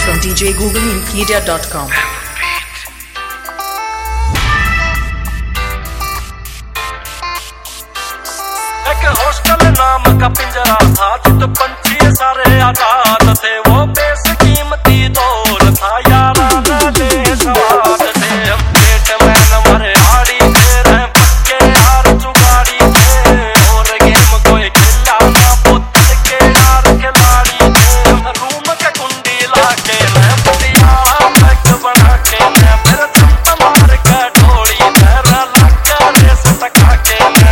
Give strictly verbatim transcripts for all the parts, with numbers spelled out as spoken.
from D J Google Media dot com. एक hostel नाम का पिंजरा था जित पंछी सारे आजाद थे। वो बेशकीमती दौर था यारा ले सवाद थे। पेट में न मरे आड़ी थे रहे पक्के यार जुगाड़ी थे। और गेम कोई खिला ना पुतल के यार खिलाड़ी थे। रूम के कुंडी लाके मैं पटिया बैग बना के मैं फिर छप्पा मार के ढोली मेरा लगा रेस टका के मैं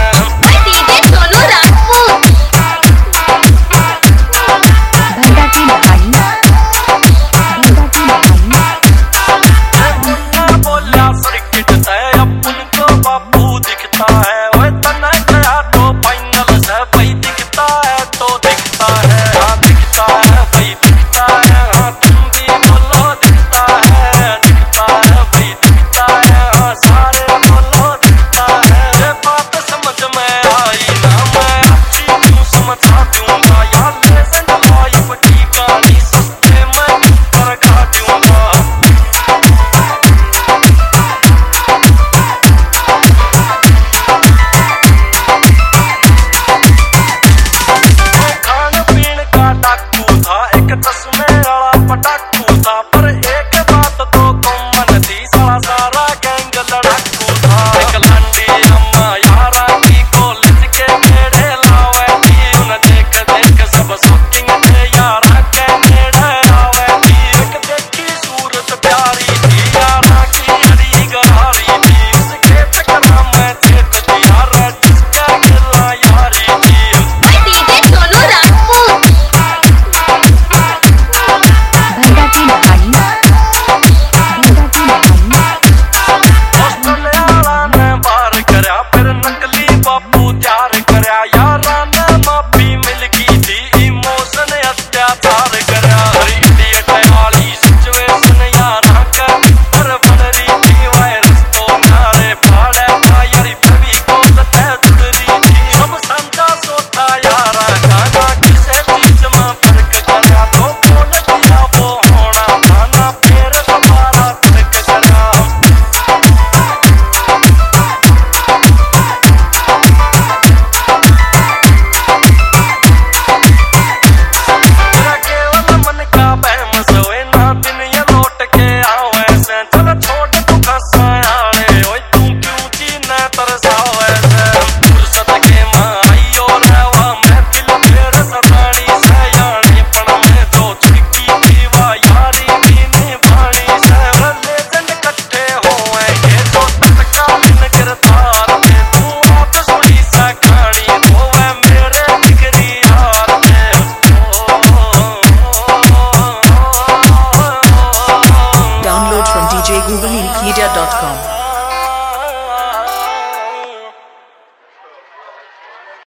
D J Google Media dot com.